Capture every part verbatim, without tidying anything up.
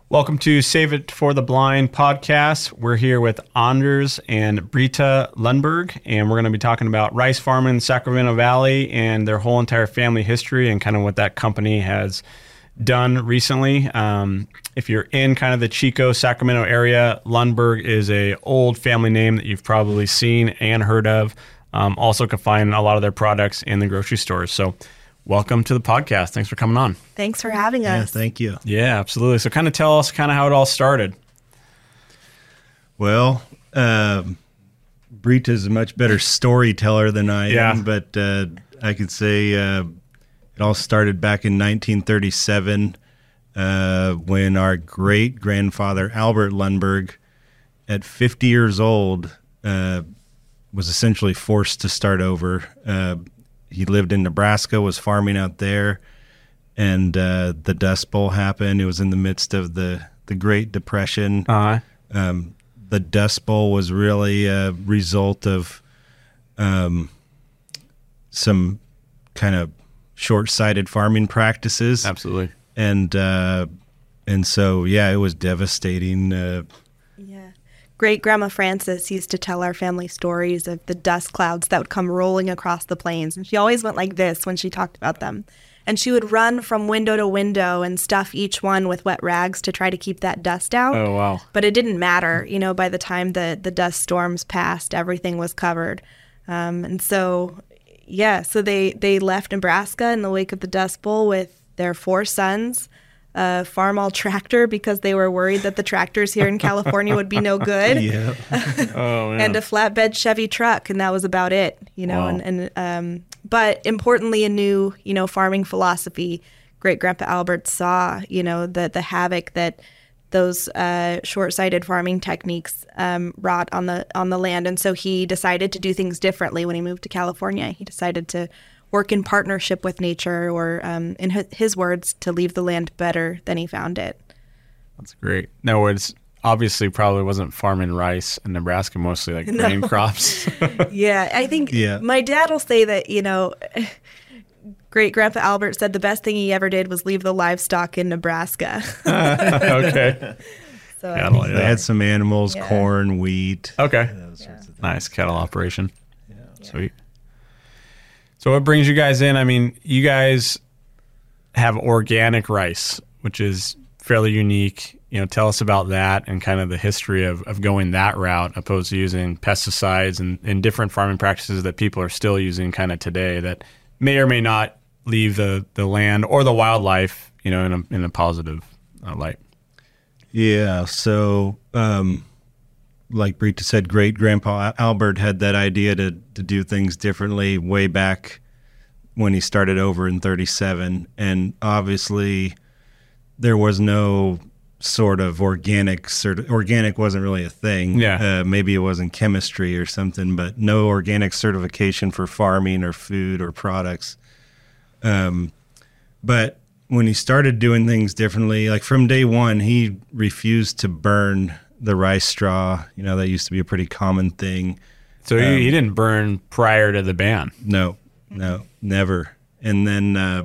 Welcome to Save It for the Blind podcast. We're here with Anders and Britta Lundberg, and we're going to be talking about rice farming in the Sacramento Valley and their whole entire family history and kind of what that company has done recently. Um, if you're in kind of the Chico, Sacramento area, Lundberg is a old family name that you've probably seen and heard of. Um, also can find a lot of their products in the grocery stores. So welcome to the podcast. Thanks for coming on. Thanks for having us. Yeah, thank you. Yeah, absolutely. So kind of tell us kind of how it all started. Well, um, Britta's a much better storyteller than I Yeah. am, but uh, I could say uh, it all started back in nineteen thirty-seven uh, when our great-grandfather, Albert Lundberg, at fifty years old, uh, was essentially forced to start over. Uh, he lived in Nebraska, was farming out there, and uh, the Dust Bowl happened. It was in the midst of the, the Great Depression. Uh-huh. Um, the Dust Bowl was really a result of um, some kind of short-sighted farming practices. Absolutely. And uh, and so, yeah, it was devastating. Uh, Yeah. Great Grandma Frances used to tell our family stories of the dust clouds that would come rolling across the plains. And she always went like this when she talked about them. And she would run from window to window and stuff each one with wet rags to try to keep that dust out. Oh, wow. But it didn't matter. You know, by the time the, the dust storms passed, everything was covered. Um, and so, yeah, so they, they left Nebraska in the wake of the Dust Bowl with their four sons, a farm-all tractor because they were worried that the tractors here in California would be no good, yeah. Oh, man. and a flatbed Chevy truck, and that was about it, you know. Wow. And, and um, but importantly, a new, you know, farming philosophy. Great Grandpa Albert saw, you know, the the havoc that those uh, short-sighted farming techniques um, wrought on the on the land, and so he decided to do things differently when he moved to California. He decided to work in partnership with nature, or um, in his words, to leave the land better than he found it. That's great. No, it's obviously probably wasn't farming rice in Nebraska, mostly like grain No. crops. Yeah, I think Yeah. my dad will say that, you know, Great Grandpa Albert said the best thing he ever did was leave the livestock in Nebraska. Okay. So I Cattle, think- They yeah. had some animals, Yeah. corn, wheat. Okay. Those sorts of things. Nice cattle operation. Sweet. So what brings you guys in? I mean, you guys have organic rice, which is fairly unique. You know, tell us about that and kind of the history of, of going that route opposed to using pesticides and, and different farming practices that people are still using kind of today that may or may not leave the, the land or the wildlife, you know, in a, in a positive uh, light. Yeah, so um, like Britta said, great grandpa Albert had that idea to, to do things differently way back when he started over in thirty-seven. And obviously there was no sort of organic, certi- organic wasn't really a thing. Yeah. Uh, maybe it wasn't chemistry or something, but no organic certification for farming or food or products. Um, but when he started doing things differently, like from day one, he refused to burn the rice straw. You know, that used to be a pretty common thing. So Um, he, he didn't burn prior to the ban. No, no, never. And then, uh,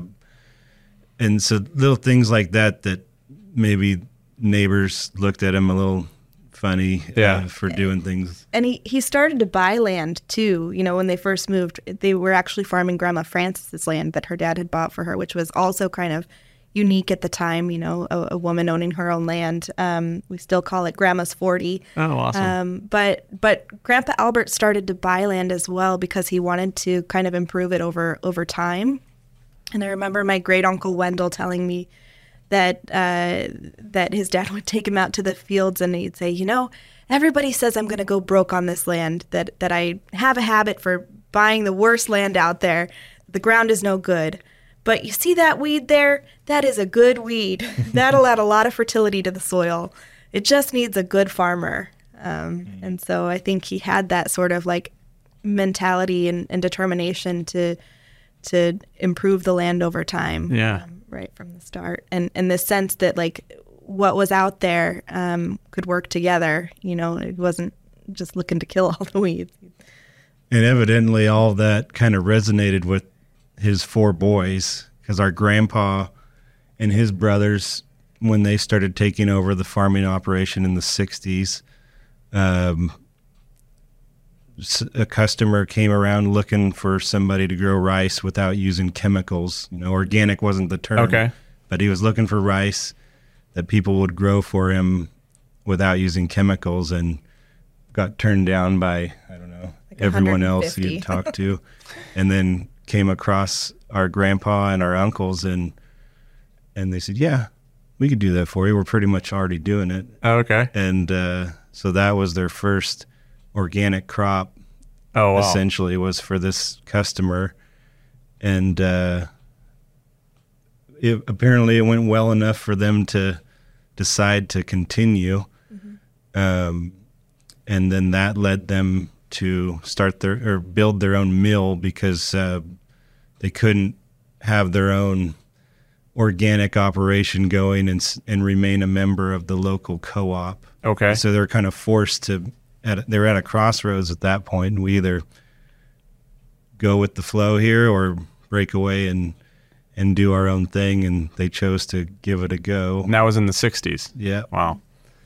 and so little things like that, that maybe neighbors looked at him a little funny Yeah. uh, for doing things. And he, he started to buy land, too. You know, when they first moved, they were actually farming Grandma Frances's land that her dad had bought for her, which was also kind of unique at the time, you know, a, a woman owning her own land. Um, we still call it Grandma's forty. Oh, awesome. Um, but but Grandpa Albert started to buy land as well because he wanted to kind of improve it over over time. And I remember my great uncle Wendell telling me that uh, that his dad would take him out to the fields and he'd say, you know, everybody says I'm going to go broke on this land, that that I have a habit for buying the worst land out there. The ground is no good. But you see that weed there? That is a good weed. That'll add a lot of fertility to the soil. It just needs a good farmer. Um, and so I think he had that sort of like mentality and, and determination to to improve the land over time. Yeah. um, right from the start. And and the sense that like what was out there um, could work together. You know, it wasn't just looking to kill all the weeds. And evidently all that kind of resonated with his four boys, because our grandpa and his brothers when they started taking over the farming operation in the sixties, um, a customer came around looking for somebody to grow rice without using chemicals. You know, organic wasn't the term. Okay. But he was looking for rice that people would grow for him without using chemicals, and got turned down by, I don't know, Like everyone else one hundred fifty. he'd talked to, and then came across our grandpa and our uncles, and and they said, yeah, we could do that for you. We're pretty much already doing it. Oh, okay. And uh, so that was their first organic crop, Oh, wow. essentially, was for this customer. And uh, it, apparently it went well enough for them to decide to continue. Mm-hmm. Um, and then that led them to start their, or build their own mill, because uh, they couldn't have their own organic operation going and s- and remain a member of the local co-op. Okay. So they're kind of forced to, at, they're at a crossroads at that point, and we either go with the flow here or break away and and do our own thing, and they chose to give it a go. And that was in the sixties. Yeah. Wow.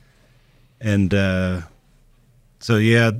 And uh, so, yeah,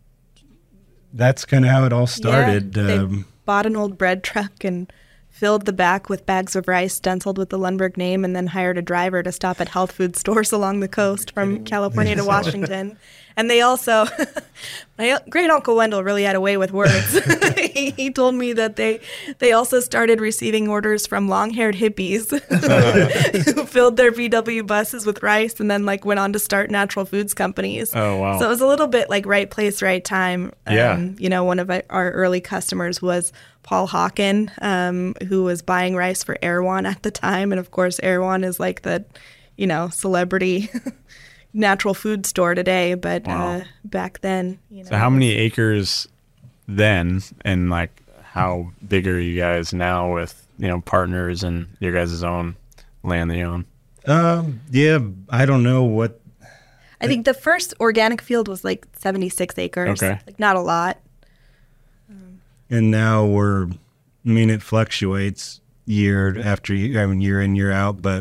that's kind of how it all started. Yeah, they um, bought an old bread truck and filled the back with bags of rice stenciled with the Lundberg name, and then hired a driver to stop at health food stores along the coast from California to Washington. And they also, my great uncle Wendell really had a way with words. he, he told me that they they also started receiving orders from long-haired hippies who filled their V W buses with rice, and then like went on to start natural foods companies. Oh, wow. So it was a little bit like right place, right time. Yeah. Um, you know, one of our our early customers was Paul Hawken, um, who was buying rice for Erewhon at the time. And of course, Erewhon is like the, you know, celebrity natural food store today. But Wow. uh, back then, you know. So how many acres then, and like how big are you guys now with, you know, partners and your guys' own land that you own? um, yeah, I don't know what. I think the first organic field was like seventy-six acres. Okay. Like not a lot. And now we're, I mean, it fluctuates year after year, I mean, year in, year out. But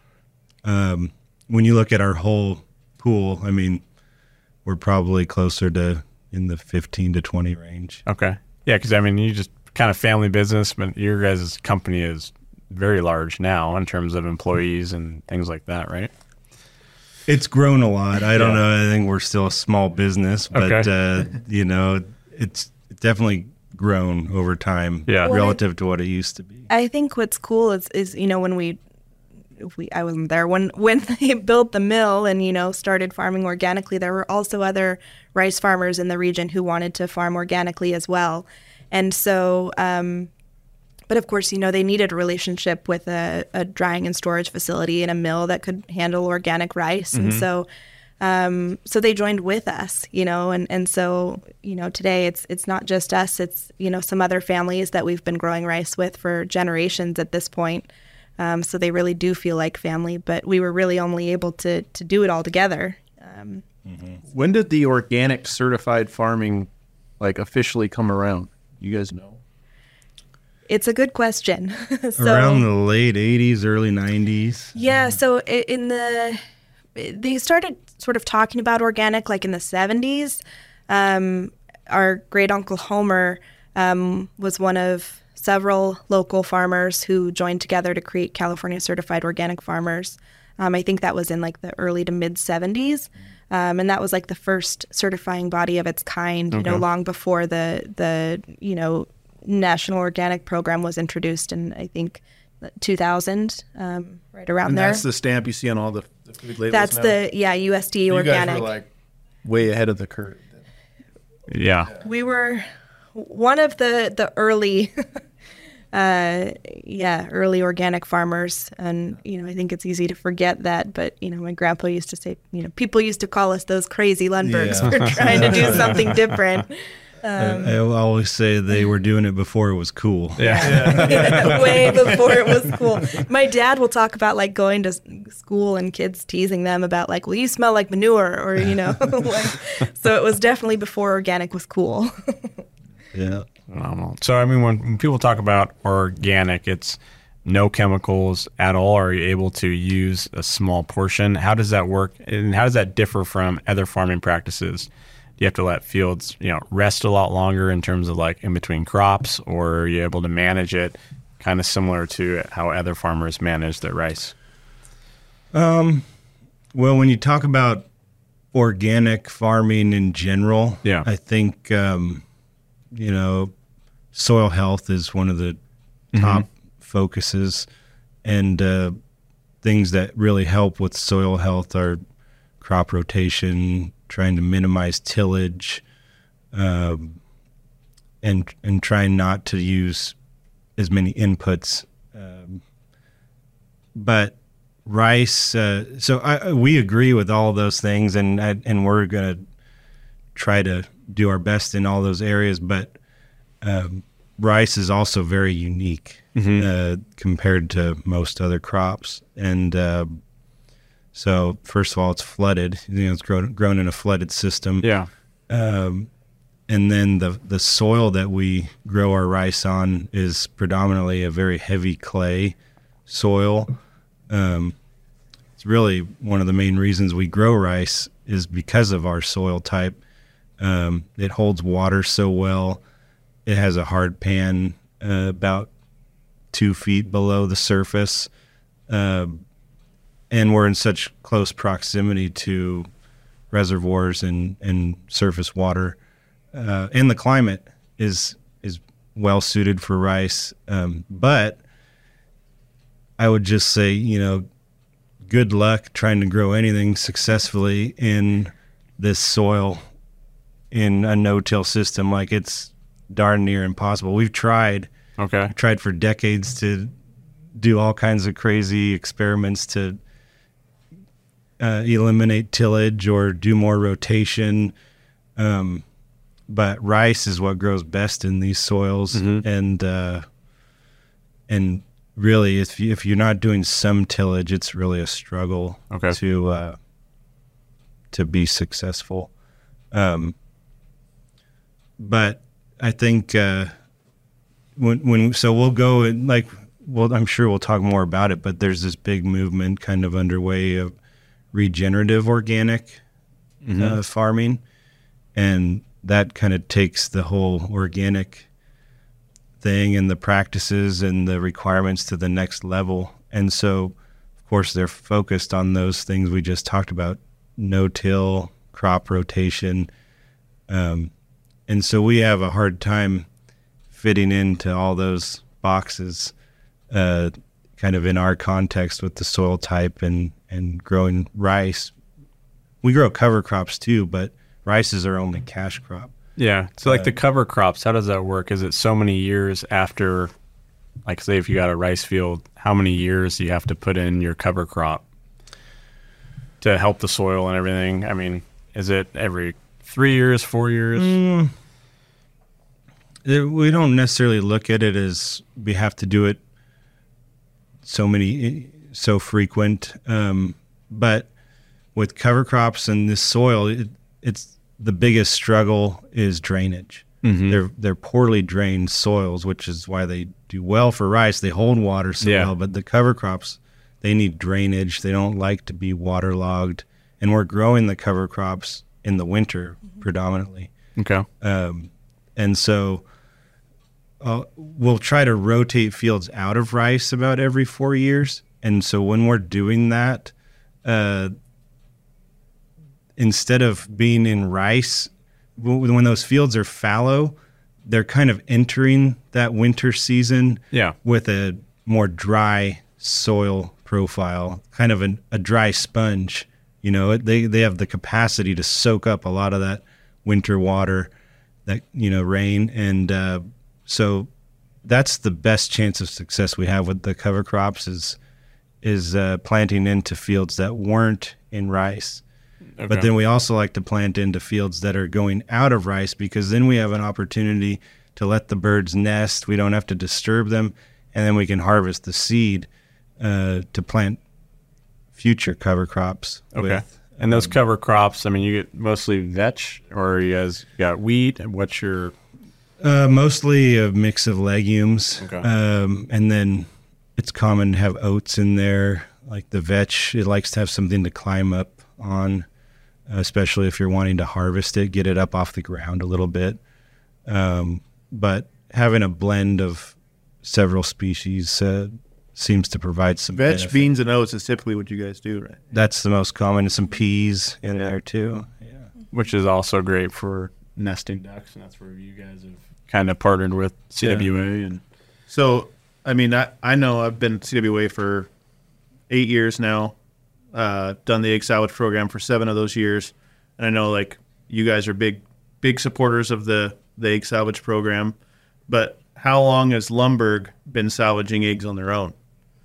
um, when you look at our whole pool, I mean, we're probably closer to in the fifteen to twenty range. Okay. Yeah, because I mean, you just kind of family business, but your guys' company is very large now in terms of employees and things like that, right? It's grown a lot. I don't Yeah. know. I think we're still a small business, but, Okay. uh, you know, it's definitely grown over time Yeah. relative to what it used to be. I think what's cool is, is you know, when we, we I wasn't there, when, when they built the mill and, you know, started farming organically, there were also other rice farmers in the region who wanted to farm organically as well. And so, um, but of course, you know, they needed a relationship with a, a drying and storage facility and a mill that could handle organic rice. And so, um, so they joined with us, you know, and, and so, you know, today it's, it's not just us, it's, you know, some other families that we've been growing rice with for generations at this point. Um, so they really do feel like family, but we were really only able to, to do it all together. Um, When did the organic certified farming like officially come around? You guys know? it's a good question. so, Around the late eighties, early nineties. Yeah, so i- in the they started sort of talking about organic like in the seventies. Um, our great uncle Homer um, was one of several local farmers who joined together to create California Certified Organic Farmers. Um, I think that was in like the early to mid seventies, um, and that was like the first certifying body of its kind. You know, Okay. long before the the you know National Organic Program was introduced in I think two thousand, um, right around And there. that's the stamp you see on all the, the food labels That's now? the yeah U S D You organic. guys were like way ahead of the curve. Yeah. We were one of the the early, uh, yeah, early organic farmers, and you know I think it's easy to forget that. But you know, my grandpa used to say, you know, people used to call us those crazy Lundbergs Yeah. for trying to do something different. I, I always say they were doing it before it was cool. Yeah. Way before it was cool. My dad will talk about like going to s- school and kids teasing them about like, well, you smell like manure, or you know, like, so it was definitely before organic was cool. Yeah. Phenomenal. So, I mean, when, when people talk about organic, it's no chemicals at all? Or are you able to use a small portion? How does that work? And how does that differ from other farming practices? Do you have to let fields, you know, rest a lot longer in terms of like in between crops, or are you able to manage it kind of similar to how other farmers manage their rice? Um, well, when you talk about organic farming in general, yeah. I think, um, you know, soil health is one of the top mm-hmm. focuses, and uh, things that really help with soil health are crop rotation, trying to minimize tillage, um, and and trying not to use as many inputs. Um, but rice, uh, so I, we agree with all those things, and and we're going to try to do our best in all those areas. But um, rice is also very unique mm-hmm. uh, compared to most other crops, and uh, so first of all, it's flooded. You know, it's grown grown in a flooded system. Yeah. Um, and then the the soil that we grow our rice on is predominantly a very heavy clay soil. Um, it's really one of the main reasons we grow rice is because of our soil type. Um, it holds water so well. It has a hard pan uh, about two feet below the surface. Uh, and we're in such close proximity to reservoirs and, and surface water. Uh, and the climate is is well suited for rice. Um, but I would just say, you know, good luck trying to grow anything successfully in this soil in a no-till system. Like, it's darn near impossible. We've tried. Okay. Tried for decades to do all kinds of crazy experiments to uh, eliminate tillage or do more rotation. Um, but rice is what grows best in these soils. Mm-hmm. And, uh, and really, if you, if you're not doing some tillage, it's really a struggle okay. to, uh, to be successful. Um, but I think, uh, when, when, so we'll go and like, well, I'm sure we'll talk more about it, but there's this big movement kind of underway of regenerative organic mm-hmm. uh, farming. And that kind of takes the whole organic thing and the practices and the requirements to the next level. And so, of course, they're focused on those things we just talked about, no-till, crop rotation. Um, and so we have a hard time fitting into all those boxes uh, kind of in our context with the soil type and, and growing rice. We grow cover crops too, but rice is our only cash crop. Yeah. So like uh, the cover crops, how does that work? Is it so many years after, like say if you got a rice field, how many years do you have to put in your cover crop to help the soil and everything? I mean, is it every three years, four years? Mm, we don't necessarily look at it as we have to do it so many, so frequent. Um, but with cover crops and this soil, it, it's the biggest struggle is drainage. Mm-hmm. They're they're poorly drained soils, which is why they do well for rice. They hold water so yeah. well, but the cover crops, they need drainage. They don't like to be waterlogged, and we're growing the cover crops in the winter mm-hmm. predominantly. Okay, um, and so uh, we'll try to rotate fields out of rice about every four years. And so when we're doing that, uh, instead of being in rice, when those fields are fallow, they're kind of entering that winter season yeah. with a more dry soil profile, kind of an, a dry sponge. You know, they, they have the capacity to soak up a lot of that winter water, that, you know, rain. And uh, so that's the best chance of success we have with the cover crops is, is uh, planting into fields that weren't in rice. Okay. But then we also like to plant into fields that are going out of rice, because then we have an opportunity to let the birds nest. We don't have to disturb them, and then we can harvest the seed uh, to plant future cover crops. Okay. With, and those um, cover crops, I mean, you get mostly vetch, or you guys got wheat? And what's your... Uh, mostly a mix of legumes. Okay. Um, and then it's common to have oats in there. Like the vetch, it likes to have something to climb up on, especially if you're wanting to harvest it, get it up off the ground a little bit. Um, but having a blend of several species uh, seems to provide some Vetch, benefit. beans, and oats is typically what you guys do, right? That's the most common. And some peas in there too. Yeah. Which is also great for nesting ducks, and that's where you guys have kind of partnered with C W A. Yeah. And So, I mean, I, I know I've been C W A for eight years now, uh, done the egg salvage program for seven of those years. And I know, like, you guys are big, big supporters of the, the egg salvage program. But how long has Lundberg been salvaging eggs on their own?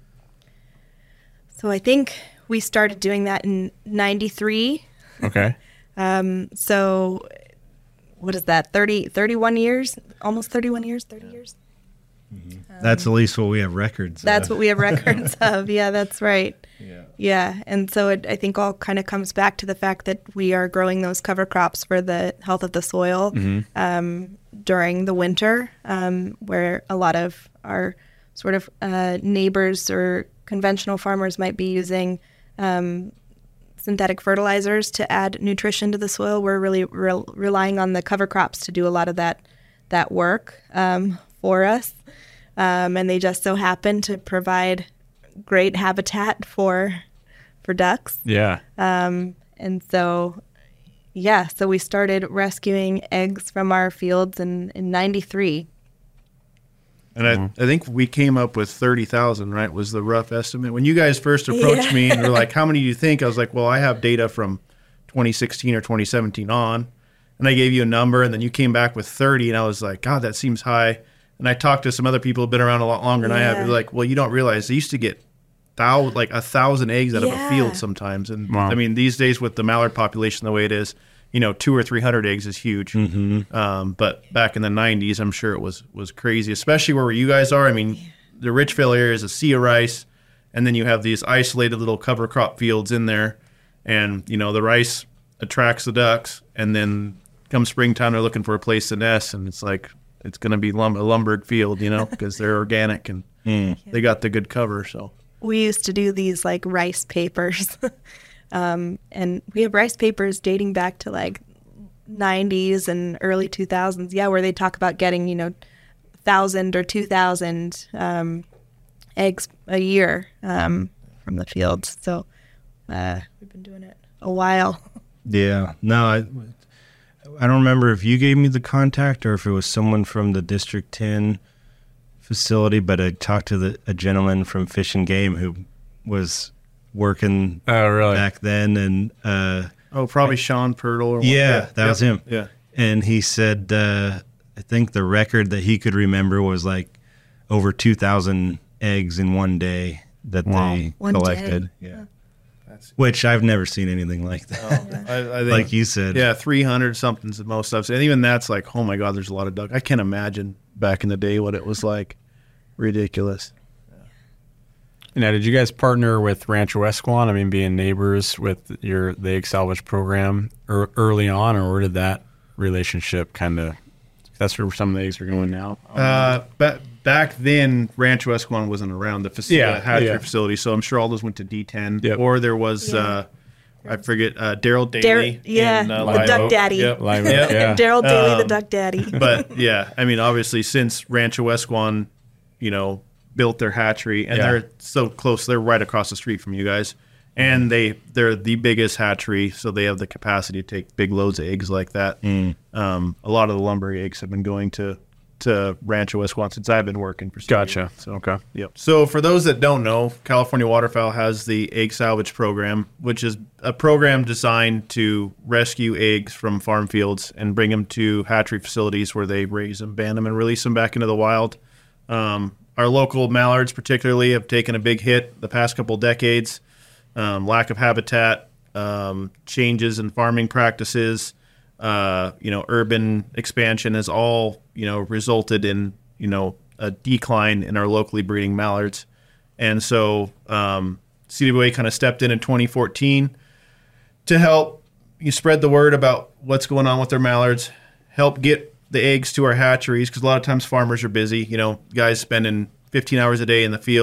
So I think we started doing that in ninety-three. okay. Um, so what is that? thirty, thirty-one years, almost thirty-one years, thirty years. That's at least what we have records That's of. what we have records of. Yeah, that's right. Yeah. Yeah. And so it, I think all kind of comes back to the fact that we are growing those cover crops for the health of the soil um, during the winter, um, where a lot of our sort of uh, neighbors or conventional farmers might be using um, synthetic fertilizers to add nutrition to the soil. We're really re- relying on the cover crops to do a lot of that that work um, for us. Um, and they just so happen to provide great habitat for for ducks. Yeah. Um, and so, yeah, so we started rescuing eggs from our fields in, in ninety-three. And I, I think we came up with thirty thousand, right, was the rough estimate. When you guys first approached Yeah. me and were like, how many do you think? I was like, well, I have data from twenty sixteen or twenty seventeen on. And I gave you a number, and then you came back with thirty, and I was like, God, that seems high. And I talked to some other people who've been around a lot longer than I have. Yeah. They're like, well, you don't realize they used to get thou- like a thousand eggs out of a Yeah. field sometimes. And Wow. I mean, these days with the mallard population the way it is, you know, two or three hundred eggs is huge. Um, but back in the nineties, I'm sure it was was crazy, especially where you guys are. I mean, the Richville area is a sea of rice, and then you have these isolated little cover crop fields in there, and you know the rice attracts the ducks, and then come springtime they're looking for a place to nest, and it's like it's going to be lum- a Lundberg field, you know, because they're organic and they got the good cover. So We used to do these like rice papers. um, and we have rice papers dating back to like nineties and early two thousands. Yeah, where they talk about getting, you know, one thousand or two thousand um, eggs a year um, from the fields. So uh, we've been doing it a while. Yeah. No, I, I don't remember if you gave me the contact or if it was someone from the District ten facility, but I talked to the, a gentleman from Fish and Game who was working Oh, really? back then. And uh, oh, probably Sean Pirtle. Or yeah, what? that was him. Yeah. And he said, uh, I think the record that he could remember was like over two thousand eggs in one day that Wow. they One day. collected. Yeah. That's, Which I've never seen anything like that. I, I think, Like you said. yeah, three hundred something's the most I've seen. And even that's like, oh my God, there's a lot of duck. I can't imagine back in the day what it was like. Ridiculous. Now, did you guys partner with Rancho Esquan? I mean, being neighbors with your the egg salvage program er, early on, or where did that relationship kind of? That's where some of the eggs are going now. Uh, ba- back then, Rancho Esquan wasn't around the facility, Yeah, hatchery yeah. facility, so I'm sure all those went to D ten. Yep. Or there was, Yeah. uh, I forget, uh, Daryl Dar- Daly. yeah, in, uh, the Live Duck Oak. Daddy. Yep. Live Yep. Oak, yeah. Daryl Daly, the Um, Duck Daddy. But yeah, I mean, obviously, since Rancho Esquan, you know, built their hatchery, and Yeah. they're so close, they're right across the street from you guys, and they they're the biggest hatchery, so they have the capacity to take big loads of eggs like that. Um, a lot of the Lundberg eggs have been going to to Rancho Esquan since I've been working for. C W A. Gotcha. So Okay. Yep. So for those that don't know, California Waterfowl has the egg salvage program, which is a program designed to rescue eggs from farm fields and bring them to hatchery facilities where they raise them, ban them, and release them back into the wild. Um, our local mallards particularly have taken a big hit the past couple decades. Um, lack of habitat, um, changes in farming practices, uh, you know, urban expansion has all, you know, resulted in, you know, a decline in our locally breeding mallards. And so um, C W A kind of stepped in in twenty fourteen to help you spread the word about what's going on with their mallards, help get the eggs to our hatcheries, because a lot of times farmers are busy. You know, guys spending fifteen hours a day in the field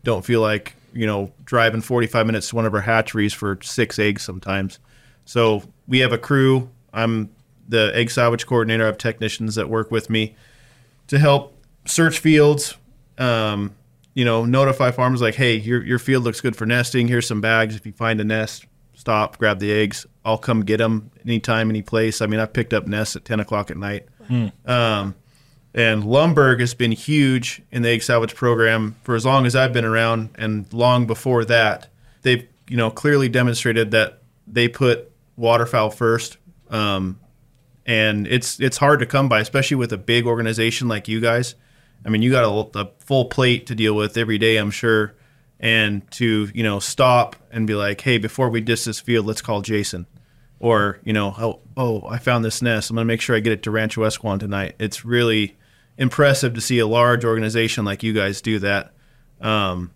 don't feel like, you know, driving forty-five minutes to one of our hatcheries for six eggs sometimes. So we have a crew. I'm the egg salvage coordinator. I have technicians that work with me to help search fields, um, you know, notify farmers like, hey, your your field looks good for nesting. Here's some bags. If you find a nest, stop, grab the eggs. I'll come get them anytime, any place. I mean, I've picked up nests at ten o'clock at night. Mm. Um, and Lundberg has been huge in the egg salvage program for as long as I've been around, and long before that. They've, you know, clearly demonstrated that they put waterfowl first. Um, and it's it's hard to come by, especially with a big organization like you guys. I mean, you got a, a full plate to deal with every day, I'm sure. And to, you know, stop and be like, hey, before we diss this field, let's call Jason. Or, you know, oh, oh, I found this nest. I'm going to make sure I get it to Rancho Esquan tonight. It's really impressive to see a large organization like you guys do that. Um,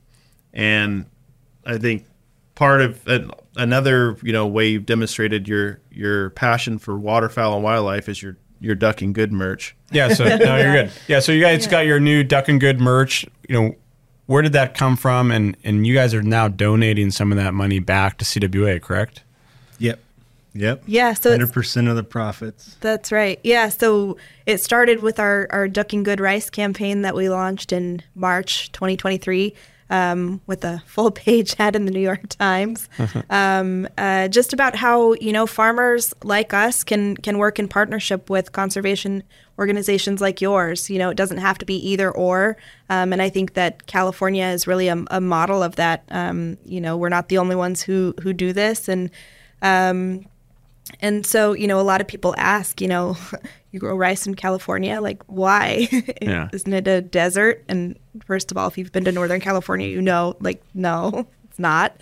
and I think part of uh, another, you know, way you've demonstrated your your passion for waterfowl and wildlife is your your Ducking Good merch. Yeah, so no, you're good. Yeah, so you guys yeah. got your new Ducking Good merch. You know, where did that come from? And and you guys are now donating some of that money back to C W A, correct? Yep. Yep. Yeah. So one hundred percent of the profits. That's right. Yeah. So it started with our, our Ducking Good rice campaign that we launched in March twenty twenty-three um, with a full page ad in the New York Times, um, uh, just about how, you know, farmers like us can can work in partnership with conservation organizations like yours. You know, it doesn't have to be either or. Um, and I think that California is really a, a model of that. Um, you know, we're not the only ones who who do this. And um, And so, you know, a lot of people ask, you know, you grow rice in California, like, why? Yeah. Isn't it a desert? And first of all, if you've been to Northern California, you know, like, no, it's not.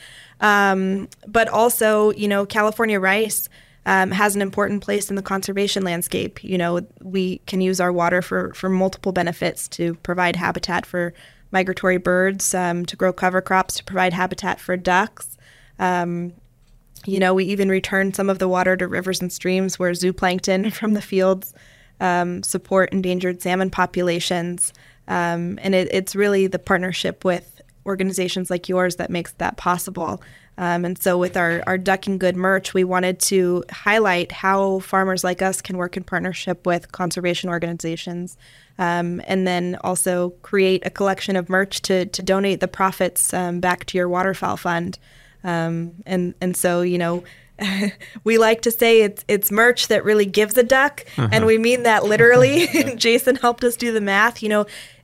Um, but also, you know, California rice um, has an important place in the conservation landscape. You know, we can use our water for, for multiple benefits: to provide habitat for migratory birds, um, to grow cover crops, to provide habitat for ducks. Um, You know, we even return some of the water to rivers and streams where zooplankton from the fields um, support endangered salmon populations. Um, and it, it's really the partnership with organizations like yours that makes that possible. Um, and so with our, our Ducking Good merch, we wanted to highlight how farmers like us can work in partnership with conservation organizations. Um, and then also create a collection of merch to, to donate the profits um, back to your waterfowl fund. Um, and, and so, you know, we like to say it's, it's merch that really gives a duck. Uh-huh. And we mean that literally. Jason helped us do the math. You know,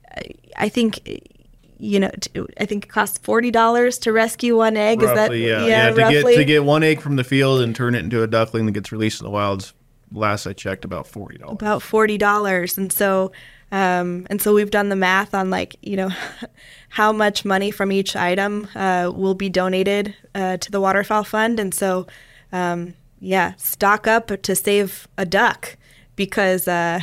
I think, you know, I think it costs forty dollars to rescue one egg. Roughly, Is that, yeah. yeah, yeah to roughly? get, to get one egg from the field and turn it into a duckling that gets released in the wilds, last I checked, about forty dollars. About forty dollars. And so, Um, and so we've done the math on, like, you know, how much money from each item uh, will be donated uh, to the Waterfowl Fund. And so, um, yeah, stock up to save a duck, because uh,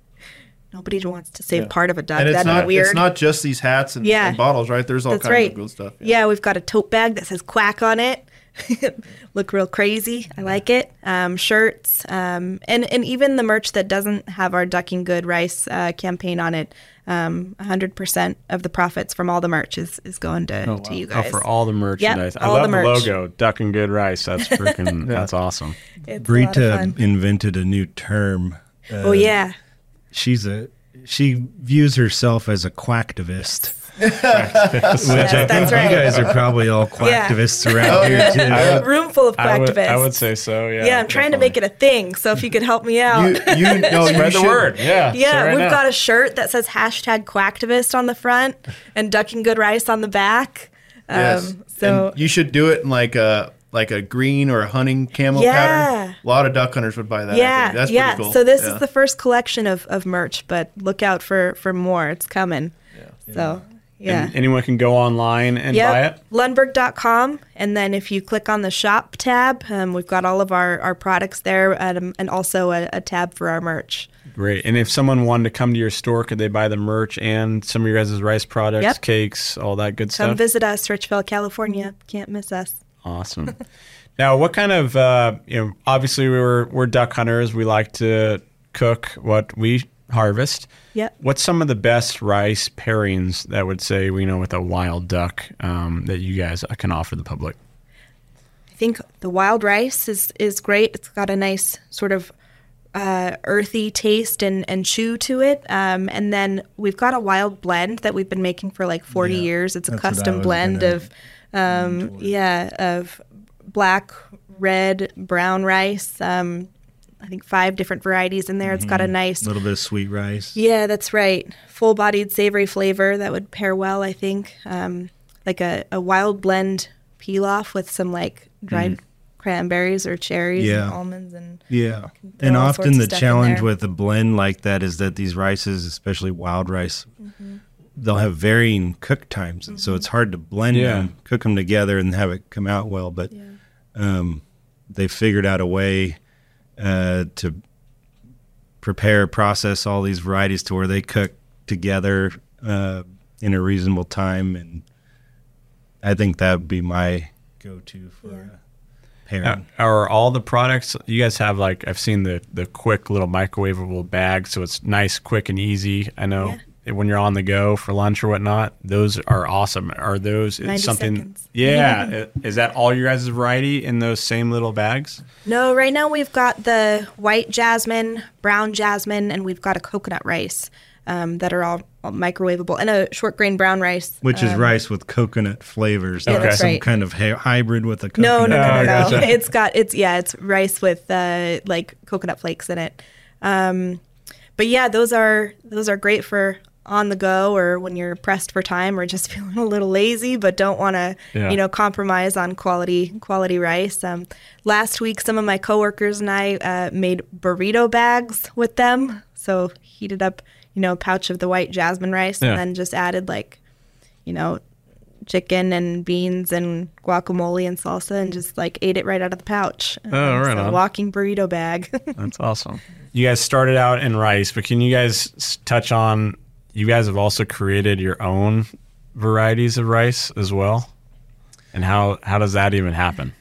nobody wants to save yeah. part of a duck. And it's That's not, weird. It's not just these hats and, yeah. and bottles, right? There's all That's kinds right. of cool stuff. Yeah. yeah, we've got a tote bag that says Quack on it. Look real crazy. I like it. Um, shirts, um, and, and even the merch that doesn't have our Ducking Good rice uh, campaign on it. Um, one hundred percent of the profits from all the merch is, is going to, oh, wow. to you guys. Oh, for all the merchandise. Yep, I all love the, the, merch. logo, Ducking Good rice. That's freaking, yeah. that's awesome. It's a lot of Brita fun. invented a new term. Uh, oh, yeah. She's a, she views herself as a quacktivist. Which Yes, I think that's right. you guys are probably all quacktivists around here too. A room full of I would, quacktivists. I would say so, yeah. Yeah, I'm trying to make it a thing. So if you could help me out. You, you, no, you Spread the should- word, yeah. Yeah, Say right we've now. got a shirt that says hashtag Quacktivist on the front and Ducking Good rice on the back. Yes. Um, so And you should do it in like a like a green or a hunting camo Yeah. pattern. A lot of duck hunters would buy that. I yeah, think. That's yeah. pretty cool. So this Yeah. is the first collection of, of merch, but look out for, for more. It's coming. Yeah. So yeah. And anyone can go online and Yep, buy it? Lundberg dot com. And then if you click on the shop tab, um, we've got all of our, our products there, um, and also a, a tab for our merch. Great. And if someone wanted to come to your store, could they buy the merch and some of your guys' rice products, Yep. cakes, all that good Come stuff? visit us, Richville, California. Can't miss us. Awesome. Now, what kind of, uh, you know, obviously we're, we're duck hunters. We like to cook what we harvest. Yep. What's some of the best rice pairings that would say, you know, with a wild duck um, that you guys can offer the public? I think the wild rice is, is great. It's got a nice sort of uh, earthy taste and, and chew to it. Um, and then we've got a wild blend that we've been making for like forty Yeah, years. It's a that's what I custom was blend gonna of, um, lean towards. yeah, of black, red, brown rice. Um, I think five different varieties in there. It's got a nice, A little bit of sweet rice. yeah, that's right, full-bodied savory flavor that would pair well, I think. Um, like a, a wild blend pilaf with some like dried cranberries or cherries Yeah. and almonds and Yeah. throw And all often sorts of the stuff in challenge there. with a blend like that is that these rices, especially wild rice, Mm-hmm. they'll have varying cook times. And so it's hard to blend Yeah. them, cook them together and have it come out well. But um, they figured out a way uh, to prepare, process all these varieties to where they cook together uh, in a reasonable time. And I think that would be my go-to for Yeah. uh, pairing. Uh, are all the products you guys have, like I've seen the the quick little microwavable bags, so it's nice, quick, and easy. I know when you're on the go for lunch or whatnot, those are awesome. Are those ninety something? seconds. Yeah, is that all your guys' variety in those same little bags? No, right now we've got the white jasmine, brown jasmine, and we've got a coconut rice um, that are all, all microwavable, and a short grain brown rice. Which is um, rice with coconut flavors, Yeah, not that's some right. kind of hy- hybrid with a No, coconut. no, no, Oh, no, no. gotcha. It's got it's yeah, it's rice with uh, like coconut flakes in it. Um, but yeah, those are those are great for on the go or when you're pressed for time or just feeling a little lazy but don't want to Yeah. you know compromise on quality quality rice. Um, last week, some of my coworkers and I uh, made burrito bags with them. So heated up you know a pouch of the white jasmine rice Yeah. and then just added like you know chicken and beans and guacamole and salsa and just like ate it right out of the pouch. Oh, Um, right so on. walking burrito bag. That's awesome. You guys started out in rice, but can you guys s- touch on? You guys have also created your own varieties of rice as well, and how how does that even happen?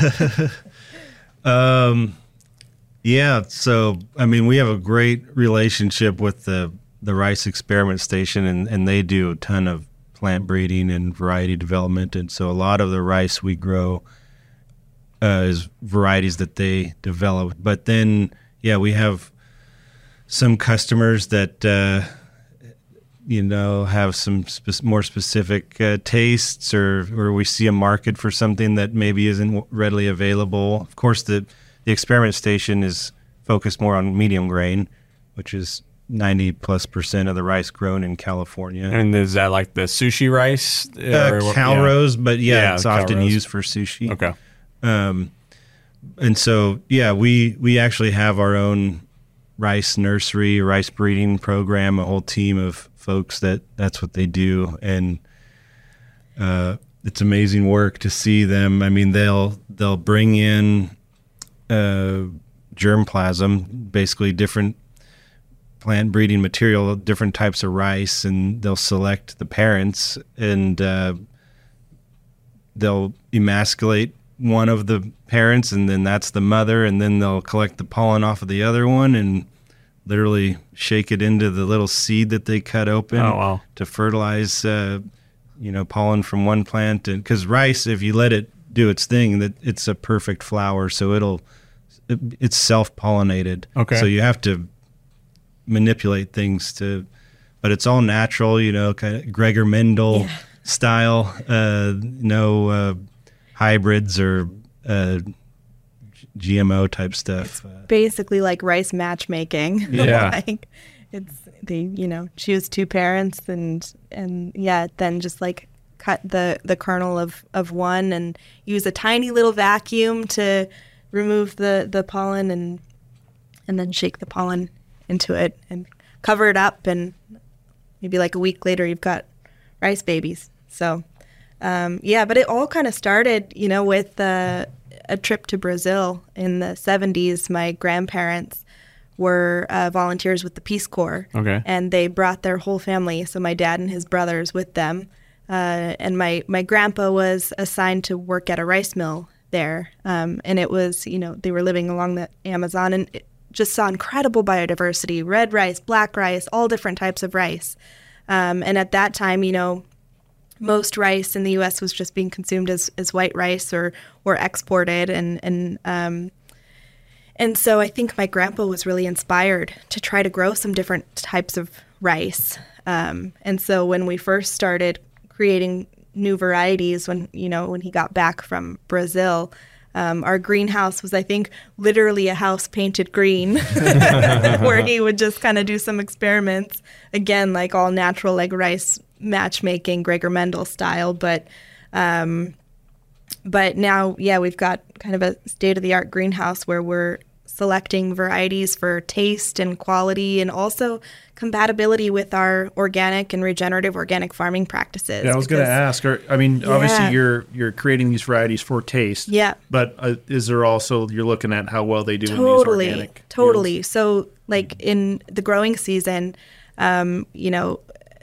Um, yeah. So, I mean, we have a great relationship with the, the Rice Experiment Station, and, and they do a ton of plant breeding and variety development. And so a lot of the rice we grow uh, is varieties that they develop. But then, yeah, we have some customers that, uh, you know, have some spe- more specific uh, tastes, or or we see a market for something that maybe isn't readily available. Of course, the the experiment station is focused more on medium grain, which is ninety plus percent of the rice grown in California. And is that like the sushi rice? Uh, Or what- Calrose, but yeah, Yeah, it's often Calrose. used for sushi. yeah. Okay. Um, and so, yeah, we, we actually have our own rice nursery, rice breeding program, a whole team of folks that that's what they do. And uh, it's amazing work to see them. I mean, they'll they'll bring in uh, germplasm, basically different plant breeding material, different types of rice, and they'll select the parents, and uh, they'll emasculate one of the parents, and then that's the mother, and then they'll collect the pollen off of the other one and literally shake it into the little seed that they cut open Oh, wow. to fertilize, uh, you know, pollen from one plant. And because rice, if you let it do its thing, that it's a perfect flower, so it'll it, it's self-pollinated. Okay. So you have to manipulate things to, but it's all natural, you know, kind of Gregor Mendel Yeah. style. Uh, no uh, hybrids or uh, G M O type stuff. Uh, Basically like rice matchmaking. Yeah. like it's they you know choose two parents and and yeah then just like cut the the kernel of of one and use a tiny little vacuum to remove the the pollen and and then shake the pollen into it and cover it up, and maybe like a week later you've got rice babies. So um, yeah, but it all kind of started, you know, with uh, a trip to Brazil in the seventies. My grandparents were uh, volunteers with the Peace Corps. Okay. And they brought their whole family, so my dad and his brothers with them. Uh, and my, my grandpa was assigned to work at a rice mill there. Um, and it was, you know, they were living along the Amazon. And it, just saw incredible biodiversity, red rice, black rice, all different types of rice. Um, and at that time, you know, most rice in the U S was just being consumed as, as white rice or, or exported. And, and, um, and so I think my grandpa was really inspired to try to grow some different types of rice. Um, and so when we first started creating new varieties, when, you know, when he got back from Brazil, um, our greenhouse was, I think, literally a house painted green where he would just kind of do some experiments. Again, like all natural, like rice matchmaking, Gregor Mendel style. But, um, but now, yeah, we've got kind of a state-of-the-art greenhouse where we're selecting varieties for taste and quality and also compatibility with our organic and regenerative organic farming practices. Yeah, I was going to ask. Are, I mean, Yeah. obviously you're you're creating these varieties for taste. Yeah. But uh, is there also you're looking at how well they do Totally, in these organic totally. yields? So, like in the growing season, um, you know,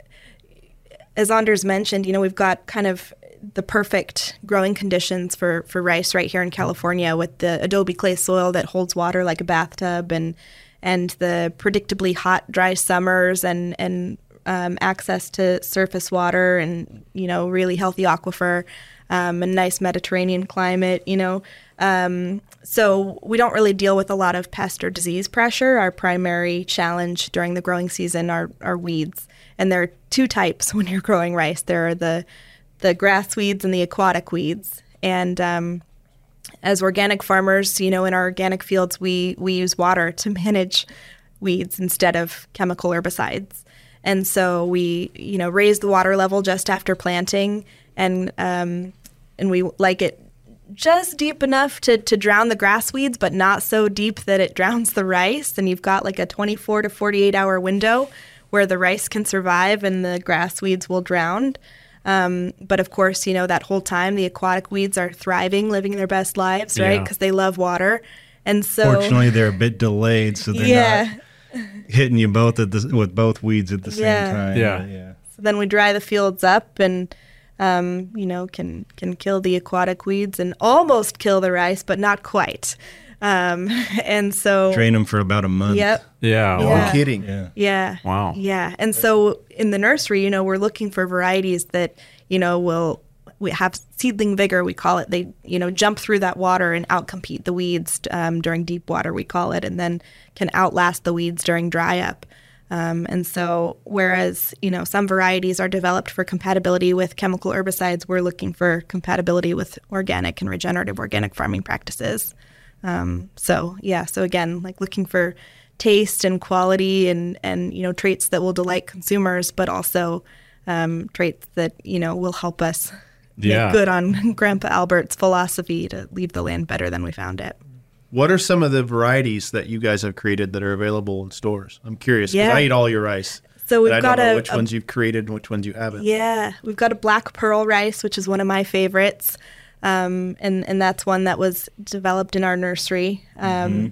as Anders mentioned, you know, we've got kind of the perfect growing conditions for, for rice right here in California with the adobe clay soil that holds water like a bathtub and and the predictably hot, dry summers and and um, access to surface water and, you know, really healthy aquifer, um, a nice Mediterranean climate, you know. Um, so we don't really deal with a lot of pest or disease pressure. Our primary challenge during the growing season are, are weeds. And there are two types when you're growing rice. There are the the grass weeds and the aquatic weeds. And um, as organic farmers, you know, in our organic fields, we, we use water to manage weeds instead of chemical herbicides. And so we, you know, raise the water level just after planting, and um, and we like it just deep enough to, to drown the grass weeds, but not so deep that it drowns the rice. And you've got like a twenty-four to forty-eight hour window where the rice can survive and the grass weeds will drown. Um, but of course, you know, that whole time the aquatic weeds are thriving, living their best lives, right? Yeah. Because they love water. And so, Fortunately, they're a bit delayed, so they're yeah. not hitting you both at the with both weeds at the same Yeah. time. Yeah. But yeah. So then we dry the fields up and, um, you know, can can kill the aquatic weeds and almost kill the rice, but not quite. Um, and so, Drain them for about a month. yep. Yeah. No Yeah. kidding. Yeah. Yeah. Wow. Yeah. And so in the nursery, you know, we're looking for varieties that, you know, will we have seedling vigor, we call it. They, you know, jump through that water and outcompete the weeds um, during deep water, we call it, and then can outlast the weeds during dry up. Um, and so whereas, you know, some varieties are developed for compatibility with chemical herbicides, we're looking for compatibility with organic and regenerative organic farming practices. Um, so, yeah, so again, like looking for taste and quality and, and, you know, traits that will delight consumers, but also um, traits that, you know, will help us Yeah. make good on Grandpa Albert's philosophy to leave the land better than we found it. What are some of the varieties that you guys have created that are available in stores? I'm curious because Yeah. I eat all your rice. So we've and I got don't know a- which a- ones you've created and which ones you haven't. Yeah, we've got a black pearl rice, which is one of my favorites. Um, and, and that's one that was developed in our nursery. Um, Mm-hmm.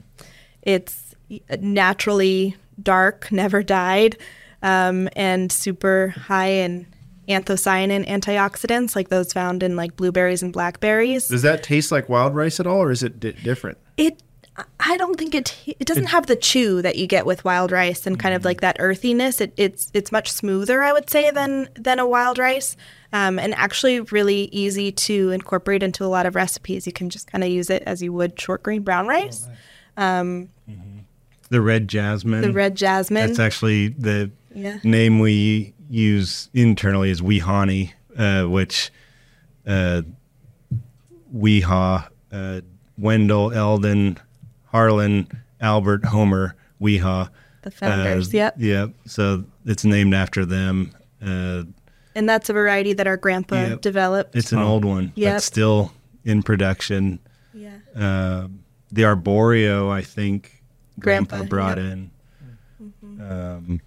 It's naturally dark, never dyed, um, and super high in anthocyanin antioxidants, like those found in like blueberries and blackberries. Does that taste like wild rice at all, or is it di- different? It, I don't think it. It doesn't have the chew that you get with wild rice and kind of like that earthiness. It, it's it's much smoother, I would say, than than a wild rice, um, and actually really easy to incorporate into a lot of recipes. You can just kind of use it as you would short grain brown rice. Um, The red jasmine. the red jasmine. That's actually the Yeah. name we use internally is Weehawny, uh, which uh, Weehaw, uh, Wendell, Eldon, Harlan, Albert, Homer, Weehaw. The founders, Uh, yep. Yep. So it's named after them. Uh, And that's a variety that our grandpa Yep. developed. it's an Oh. old one Yep. that's still in production. yeah. Uh, the Arboreal, I think, Grandpa, Grandpa, brought yep. in. Um,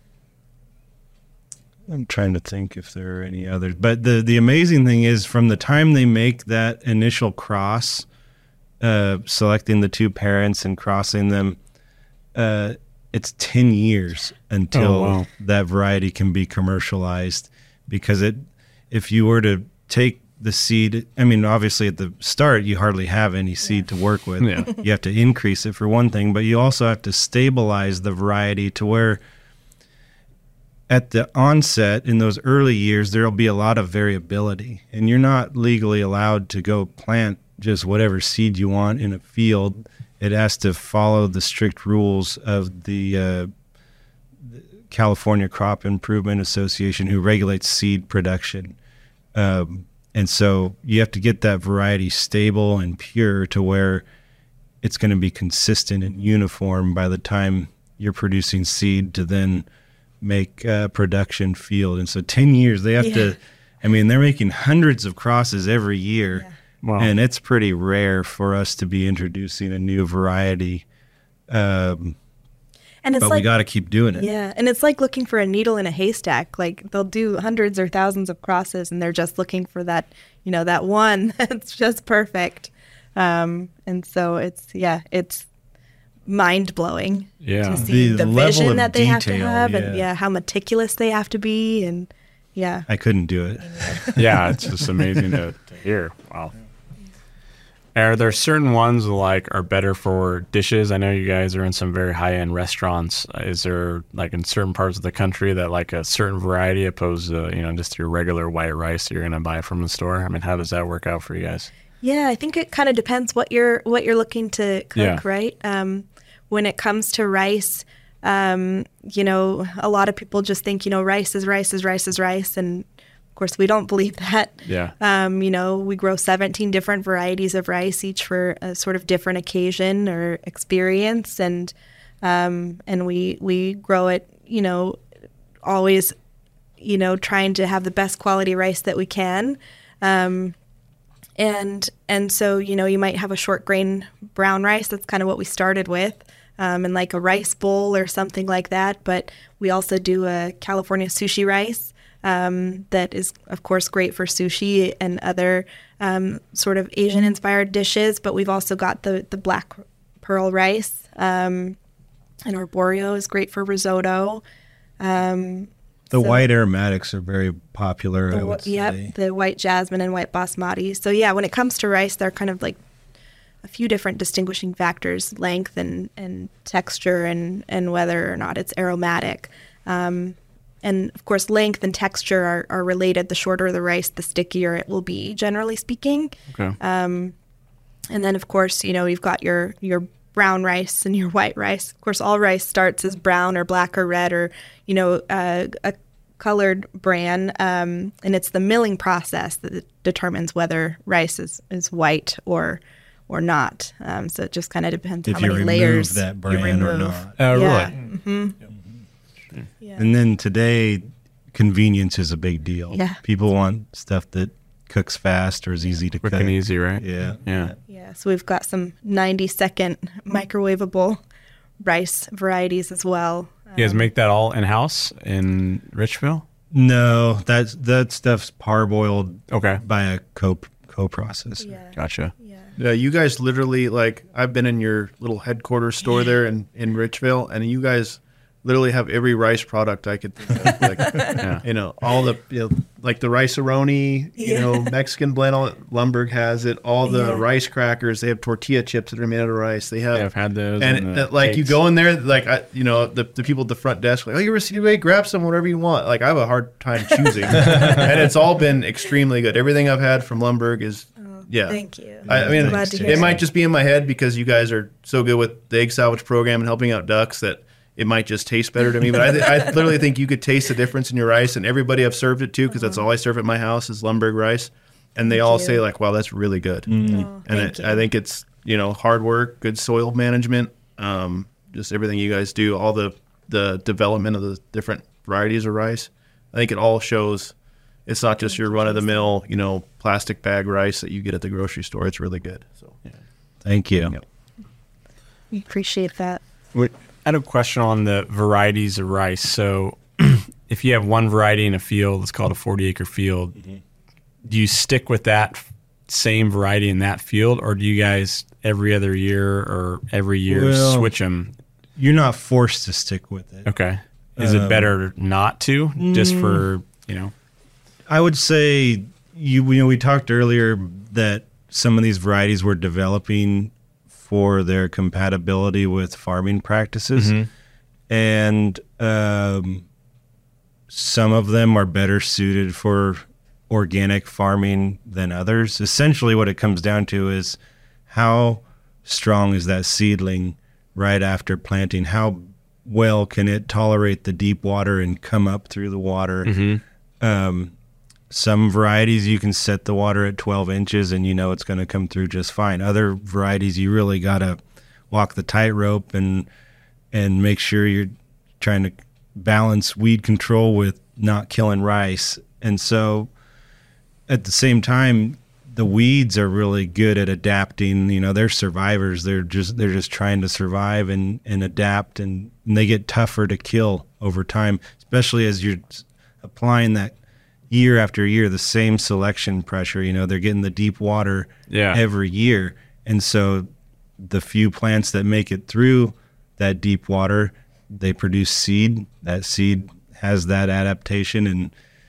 I'm trying to think if there are any others. But the, the amazing thing is from the time they make that initial cross, uh, selecting the two parents and crossing them, uh, it's ten years until Oh, wow. that variety can be commercialized. Because it, if you were to take the seed. I mean, obviously at the start, you hardly have any seed to work with. Yeah. You have to increase it for one thing, but you also have to stabilize the variety to where at the onset in those early years, there'll be a lot of variability, and you're not legally allowed to go plant just whatever seed you want in a field. It has to follow the strict rules of the uh, California Crop Improvement Association, who regulates seed production. Um, and so you have to get that variety stable and pure to where it's going to be consistent and uniform by the time you're producing seed to then make uh, production field. And so ten years, they have Yeah. to, I mean, they're making hundreds of crosses every year. Yeah. Wow. And it's pretty rare for us to be introducing a new variety. Um, And it's but like we got to keep doing it. yeah, and it's like looking for a needle in a haystack. Like they'll do hundreds or thousands of crosses, and they're just looking for that, you know, that one that's just perfect. Um, and so it's yeah, it's mind blowing Yeah. to see The the, level vision of that they have to detail, have, and yeah. yeah, how meticulous they have to be, and yeah, I couldn't do it. Yeah, it's just amazing to, to hear. Wow. Are there certain ones like are better for dishes? I know you guys are in some very high end restaurants. Is there like in certain parts of the country that like a certain variety opposed to, you know, just your regular white rice that you're gonna buy from the store? I mean, how does that work out for you guys? yeah. I think it kind of depends what you're what you're looking to cook, Yeah. right? Um, when it comes to rice, um, you know, a lot of people just think, you know, rice is rice is rice is rice, and of course, we don't believe that. Yeah. Um, you know, we grow seventeen different varieties of rice, each for a sort of different occasion or experience, and um, and we we grow it, you know, always, you know, trying to have the best quality rice that we can, um, and and so you know, you might have a short grain brown rice. That's kind of what we started with. Um, and like a rice bowl or something like that, but we also do a California sushi rice. Um, that is, of course, great for sushi and other um, sort of Asian-inspired dishes. But we've also got the, the black pearl rice, um, and arborio is great for risotto. Um, The so- white aromatics are very popular, I the, would wh- yep, say. the white jasmine and white basmati. So yeah, when it comes to rice, they're kind of like a few different distinguishing factors: length and, and texture, and, and whether or not it's aromatic. Um, And of course, length and texture are, are related. The shorter the rice, the stickier it will be, generally speaking. Okay. Um, and then, of course, you know, you've got your, your brown rice and your white rice. Of course, all rice starts as brown or black or red or, you know, uh, a colored bran. Um, and it's the milling process that determines whether rice is, is white or or not. Um, so it just kind of depends If how you many remove layers that you bran or remove. not. Oh, Yeah. really? Mm-hmm. Yeah. And then today, convenience is a big deal. Yeah. People want stuff that cooks fast or is easy to Quick cook. and easy, right? Yeah. Yeah. Yeah, so we've got some ninety second microwavable rice varieties as well. You guys make that all in house in Richville? No, that's that stuff's parboiled Okay. by a co co processor. Yeah. Gotcha. Yeah. Yeah, you guys literally like I've been in your little headquarters store there in, in Richville, and you guys literally have every rice product I could think of. Like, Yeah. you know, all the you know, like the rice-a-roni, you know, Mexican blend. All Lumberg has it. All the Yeah. rice crackers. They have tortilla chips that are made out of rice. They have. Yeah, I've had those. and the uh, like you cakes. go in there, like I, you know, the, the people at the front desk, like, oh, you're a C D, grab some, whatever you want. Like I have a hard time choosing, and it's all been extremely good. Everything I've had from Lumberg is, yeah. Thank you. I, I mean, Glad to hear it that. might just be in my head because you guys are so good with the egg salvage program and helping out ducks that it might just taste better to me. But I, th- I literally think you could taste the difference in your rice, and everybody I've served it to, because that's all I serve at my house is Lumberg rice, and they Thank all you. say like, "Wow, that's really good." Oh, And thank it, you. I think it's you know hard work, good soil management, um, just everything you guys do, all the the development of the different varieties of rice. I think it all shows. It's not just your run of the mill, you know, plastic bag rice that you get at the grocery store. It's really good. So Thank you. Yep. We appreciate that. Wait, I had a question on the varieties of rice. So, if you have one variety in a field, it's called a forty acre field. Do you stick with that f- same variety in that field, or do you guys every other year or every year Well- switch them? You're not forced to stick with it. Okay. Is it Um, better not to, just for you know? I would say you, you know, we talked earlier that some of these varieties were developing for their compatibility with farming practices. Mm-hmm. And um, some of them are better suited for organic farming than others. Essentially what it comes down to is how strong is that seedling right after planting? How well can it tolerate the deep water and come up through the water? Mm-hmm. Um, some varieties you can set the water at twelve inches and you know it's going to come through just fine. Other varieties you really got to walk the tightrope and and make sure you're trying to balance weed control with not killing rice. And so at the same time, the weeds are really good at adapting. You know, they're survivors. They're just they're just trying to survive and, and adapt, and, and they get tougher to kill over time, especially as you're applying that year after year, the same selection pressure. You know, they're getting the deep water yeah. every year. And so the few plants that make it through that deep water, they produce seed. That seed has that adaptation, and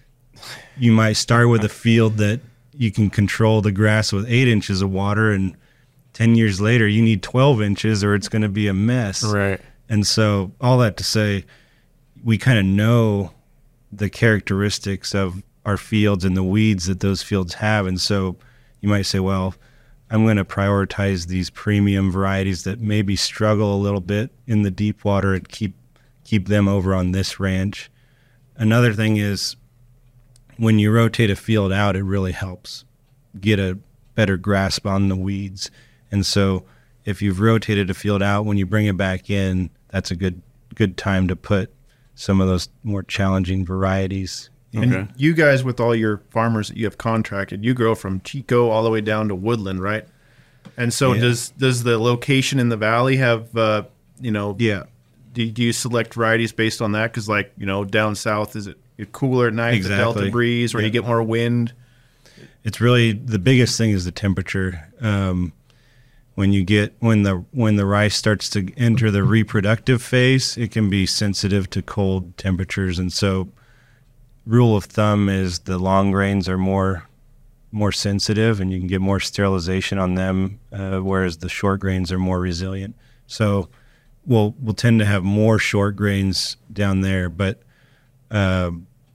you might start with a field that you can control the grass with eight inches of water, and ten years later you need twelve inches or it's going to be a mess. Right. And so all that to say, we kind of know the characteristics of our fields and the weeds that those fields have. And so you might say, well, I'm going to prioritize these premium varieties that maybe struggle a little bit in the deep water and keep keep them over on this ranch. Another thing is when you rotate a field out, it really helps get a better grasp on the weeds. And so if you've rotated a field out, when you bring it back in, that's a good good time to put some of those more challenging varieties. And okay. you guys, with all your farmers that you have contracted, you grow from Chico all the way down to Woodland, right? And so yeah. does does the location in the valley have, uh, you know, Yeah. do, do you select varieties based on that? Because, like, you know, down south, is it cooler at night, Exactly. the delta breeze, where yeah. you get more wind? It's really, the biggest thing is the temperature. Um, when you get, when the when the rice starts to enter the reproductive phase, it can be sensitive to cold temperatures. And so rule of thumb is the long grains are more more sensitive and you can get more sterilization on them, uh, whereas the short grains are more resilient. So we'll we'll tend to have more short grains down there, but uh,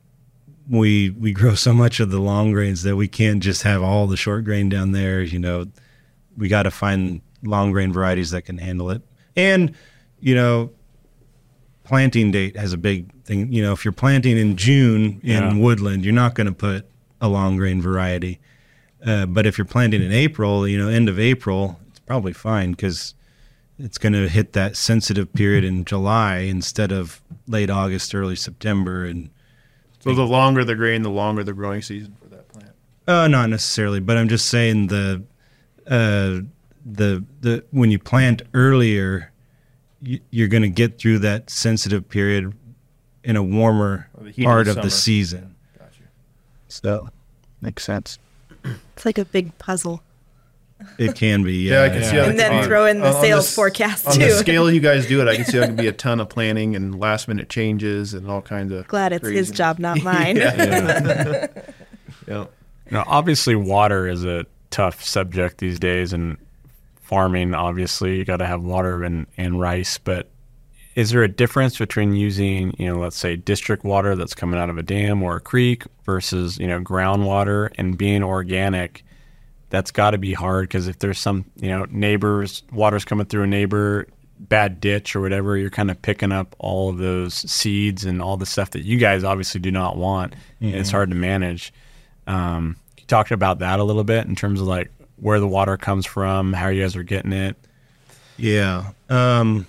we we grow so much of the long grains that we can't just have all the short grain down there. You know, we got to find long grain varieties that can handle it. And, you know, planting date has a big thing. You know, if you're planting in June in Yeah. Woodland, you're not going to put a long grain variety. Uh, but if you're planting in April, you know, end of April, it's probably fine because it's going to hit that sensitive period in July instead of late August, early September. And So the longer the grain, the longer the growing season for that plant. uh, not necessarily, but I'm just saying the uh, the the when you plant earlier, you, you're going to get through that sensitive period in a warmer Or the heat part of of the the summer. season. Gotcha. So Makes sense. It's like a big puzzle. it can be, Yeah, yeah. I can see Yeah. how And that then could be- throw in the on- on sales s- forecast, On too. the scale you guys do it, I can see that could be a ton of planning and last minute changes and all kinds of. Glad it's his craziness. job, not mine. Yeah. Yeah. You know, obviously water is a tough subject these days, and farming, obviously, you got to have water and, and rice. But is there a difference between using, you know, let's say district water that's coming out of a dam or a creek versus, you know, groundwater and being organic? That's got to be hard because if there's some, you know, neighbors, water's coming through a neighbor, bad ditch or whatever, you're kind of picking up all of those seeds and all the stuff that you guys obviously do not want. And it's hard to manage. Um, you talked about that a little bit in terms of like where the water comes from, how you guys are getting it. Yeah. Um,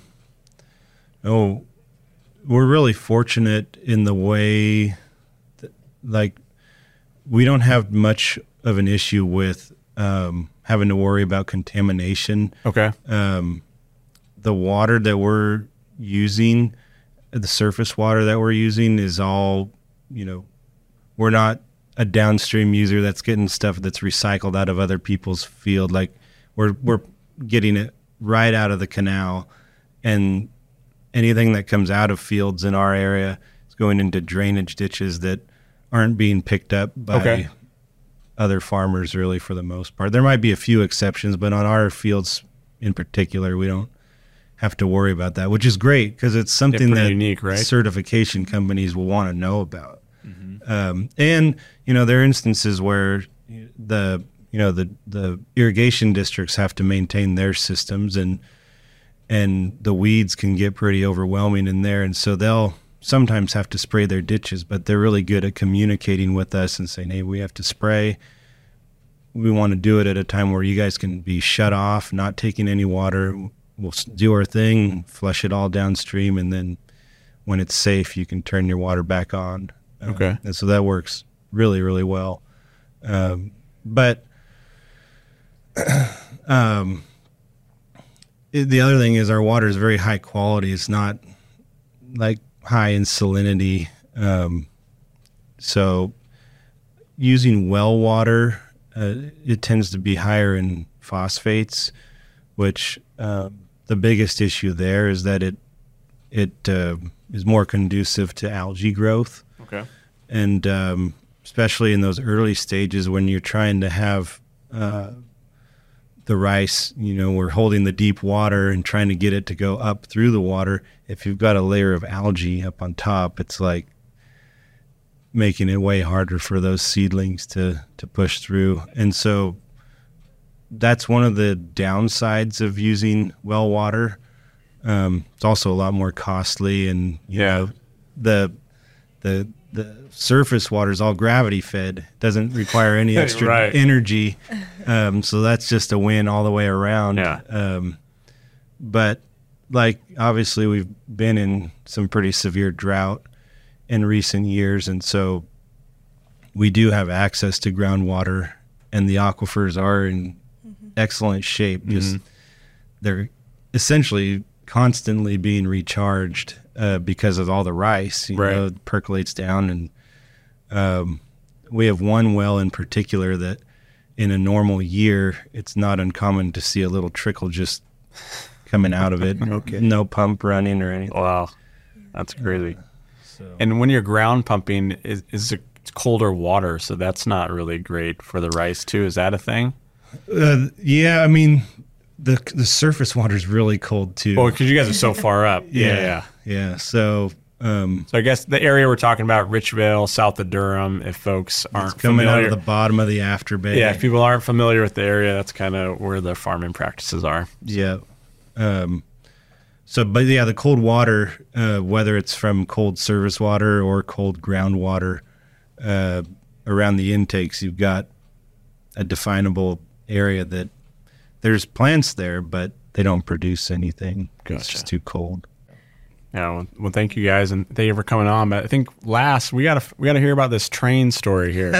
oh, we're really fortunate in the way that, like, we don't have much of an issue with um, having to worry about contamination. Okay. Um, the water that we're using, the surface water that we're using is all, you know, we're not a downstream user that's getting stuff that's recycled out of other people's field. Like we're, we're getting it right out of the canal, and anything that comes out of fields in our area is going into drainage ditches that aren't being picked up by Okay. other farmers really for the most part. There might be a few exceptions, but on our fields in particular, we don't have to worry about that, which is great because it's something pretty that unique, right? certification companies will want to know about. Mm-hmm. Um, and you know, there are instances where the you know the the irrigation districts have to maintain their systems, and and the weeds can get pretty overwhelming in there, and so they'll sometimes have to spray their ditches, but they're really good at communicating with us and saying, hey, we have to spray. We want to do it at a time where you guys can be shut off, not taking any water. We'll do our thing, flush it all downstream, and then when it's safe, you can turn your water back on. Okay. Um, and so that works really, really well. Um, but um, it, the other thing is our water is very high quality. It's not like high in salinity. Um, so using well water, uh, it tends to be higher in phosphates, which uh, the biggest issue there is that it it uh, is more conducive to algae growth. Okay. And um, especially in those early stages when you're trying to have uh, the rice, you know, we're holding the deep water and trying to get it to go up through the water. If you've got a layer of algae up on top, it's like making it way harder for those seedlings to, to push through. And so that's one of the downsides of using well water. Um, it's also a lot more costly, and you Yeah. know, the the the surface water is all gravity fed. It doesn't require any extra Right. energy. Um, so that's just a win all the way around. Yeah. Um, but like obviously we've been in some pretty severe drought in recent years, and so we do have access to groundwater, and the aquifers are in mm-hmm. excellent shape. Just Mm-hmm. they're essentially constantly being recharged uh, because of all the rice, you Right. know, it percolates down. And um, we have one well in particular that in a normal year, it's not uncommon to see a little trickle just coming out of it. Okay. No pump running or anything. Wow. That's crazy. So. And when you're ground pumping, is, is it colder water, so that's not really great for the rice too. Is that a thing? Uh, yeah, I mean, the the surface water is really cold too. Well, because you guys are so far up. Yeah, yeah. yeah, yeah. So, um, So I guess the area we're talking about, Richville, south of Durham, if folks aren't it's coming familiar, out of the bottom of the afterbay. yeah, if people aren't familiar with the area, that's kind of where the farming practices are. Yeah. Um, so, but yeah, the cold water, uh, whether it's from cold surface water or cold groundwater, uh, around the intakes, you've got a definable area that there's plants there, but they don't produce anything. It's Gotcha. just too cold. Yeah, well, well, thank you guys, and thank you for coming on. But I think last we gotta we gotta hear about this train story here.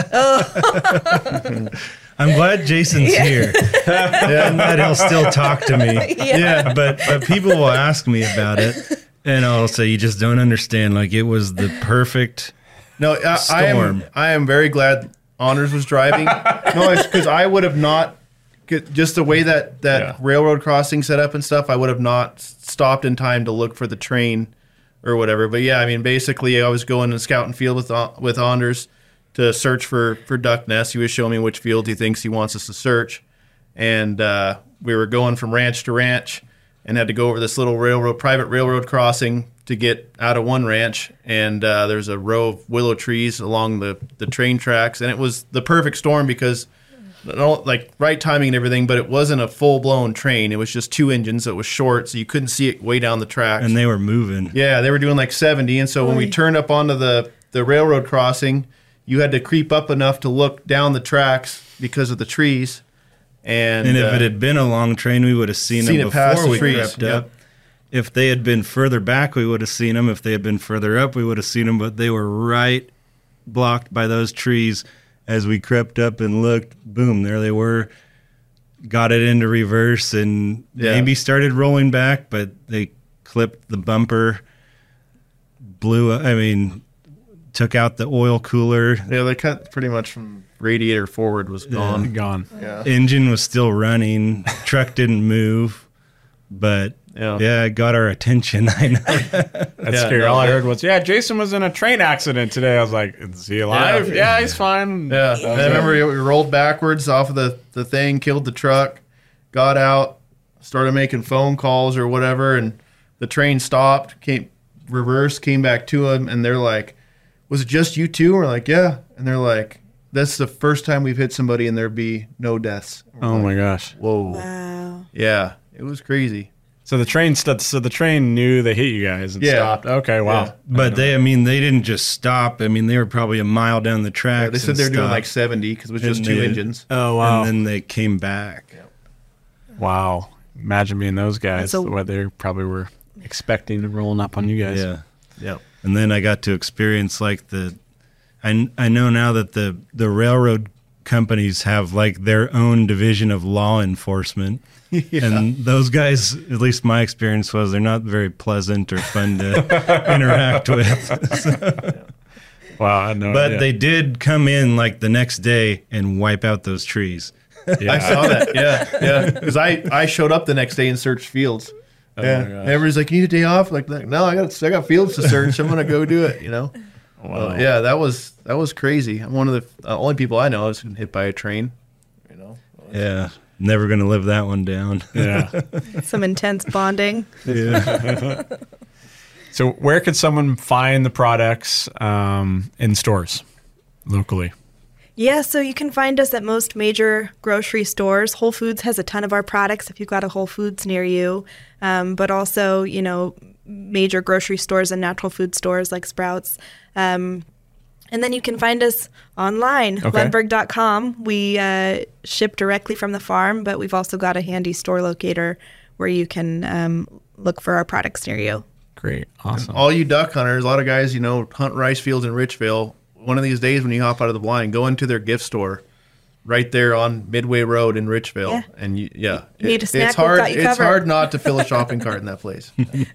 I'm glad Jason's here, and that he'll still talk to me. Yeah. Yeah, but but people will ask me about it, and I'll say, you just don't understand. Like, it was the perfect. No, I, I am. Storm. I am very glad Honors was driving. No, it's because I would have not. Just the way that that Yeah. railroad crossing set up and stuff, I would have not stopped in time to look for the train or whatever. But yeah, I mean, basically, I was going and scouting field with with Anders to search for for duck nests. He was showing me which field he thinks he wants us to search, and uh, we were going from ranch to ranch, and had to go over this little railroad, private railroad crossing to get out of one ranch. And uh, there's a row of willow trees along the the train tracks, and it was the perfect storm because. Like right timing and everything, but it wasn't a full blown train. It was just two engines. So it was short, so you couldn't see it way down the tracks. And they were moving. Yeah, they were doing like seventy. And so when we Oy. turned up onto the, the railroad crossing, you had to creep up enough to look down the tracks because of the trees. And, And if uh, it had been a long train, we would have seen, seen them it past before the we trees, crept up. If they had been further back, we would have seen them. If they had been further up, we would have seen them. But they were right blocked by those trees. As we crept up and looked, boom, there they were. Got it into reverse and Yeah. maybe started rolling back, but they clipped the bumper, blew, I mean, took out the oil cooler. yeah, they cut pretty much from radiator forward was gone. Gone. Yeah. Engine was still running. Truck didn't move, but Yeah. Yeah, it got our attention. I know. That's Yeah, scary. no, All I it- heard was, yeah, Jason was in a train accident today. I was like, is he alive? Yeah. Yeah, he's fine. Yeah, and I remember we rolled backwards off of the, the thing, killed the truck, got out, started making phone calls or whatever, and the train stopped, came reverse, came back to him, and they're like, was it just you two? We're like, yeah. And they're like, that's the first time we've hit somebody and there be no deaths. We're Oh like, my gosh. Whoa. Wow. Yeah, it was crazy. So the train st- so the train knew they hit you guys and Yeah. stopped. Okay, wow. Yeah. But they, I mean, they didn't just stop. I mean, they were probably a mile down the track. Yeah, they said they're doing like seventy because it was just And two they- engines. Oh wow. And then they came back. Wow. Imagine being those guys. So- what they probably were expecting and rolling up on you guys. Yeah. Yeah. And then I got to experience like the, I, I know now that the, the railroad companies have like their own division of law enforcement. And those guys, at least my experience was, they're not very pleasant or fun to interact with. Wow. I know. But yeah. they did come in like the next day and wipe out those trees. Yeah. I saw that. Yeah, yeah. Because I, I showed up the next day and searched fields. yeah. my gosh. Everybody's like, you need a day off? Like, no, I got I got fields to search. I'm gonna go do it. You know. Wow. Uh, yeah, that was that was crazy. I'm one of the uh, only people I know that's been hit by a train. You know. Yeah. Never going to live that one down. Yeah. Some intense bonding. Yeah. So where could someone find the products um, in stores locally? Yeah, so you can find us at most major grocery stores. Whole Foods has a ton of our products if you've got a Whole Foods near you. Um, but also, you know, major grocery stores and natural food stores like Sprouts. Um, and then you can find us online, Okay. lundberg dot com. We uh, ship directly from the farm, but we've also got a handy store locator where you can um, look for our products near you. Great. Awesome. All you duck hunters, a lot of guys, you know, hunt rice fields in Richville. One of these days when you hop out of the blind, go into their gift store right there on Midway Road in Richville. Yeah. And you, yeah. You need a snack, it's we've hard got you it's covered. hard not to fill a shopping cart in that place.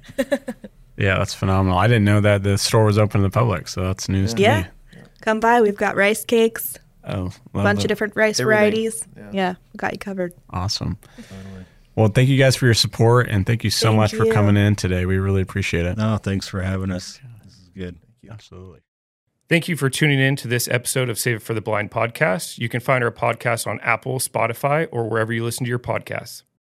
Yeah, that's phenomenal. I didn't know that the store was open to the public, so that's news to Yeah. me. Come by. We've got rice cakes, Oh, a bunch of different rice Everything. varieties. Yeah. Yeah, we got you covered. Awesome. Well, thank you guys for your support, and thank you so Thank much for you. coming in today. We really appreciate it. No, thanks for having us. This is good. Absolutely. Thank you for tuning in to this episode of Save It for the Blind podcast. You can find our podcast on Apple, Spotify, or wherever you listen to your podcasts.